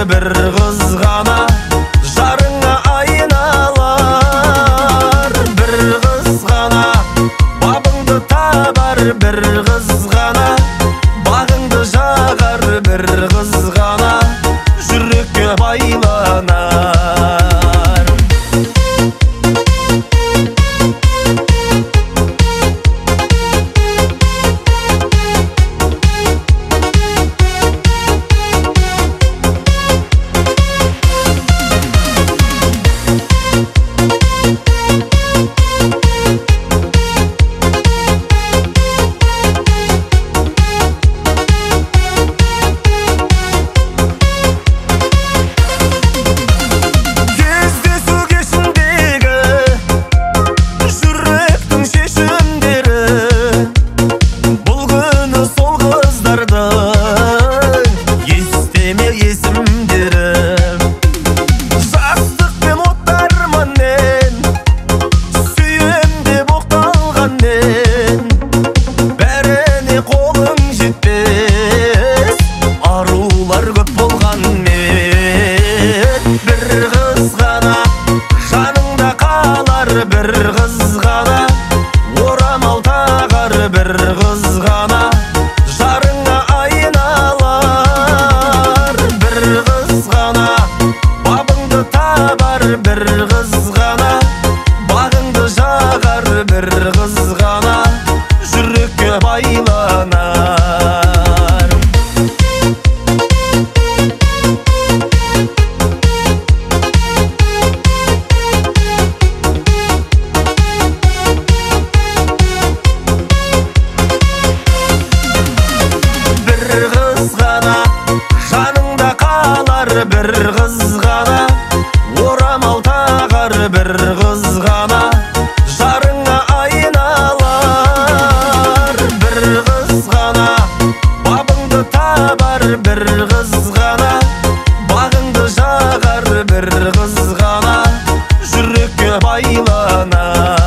бір қыз ғана жарыңа айналар. Бір қыз ғана бабыңды табар, бір қыз ғана бағыңды жағар, бір қыз ғана жүрекке байланар. Бір қыз ғана орамал тағар, бір қыз ғана жарыңа айналар. Бір қыз ғана бабыңды табар, бір қыз ғана бағыңды жағар, бір қыз ғана жүрекке байланар. Жаныңда қалар, бір қыз ғана орамал тағар, бір қыз ғана жарыңа айналар. Бір қыз ғана бабыңды табар, бір қыз ғана бағыңды жағар, бір қыз ғана жүрекке байланар.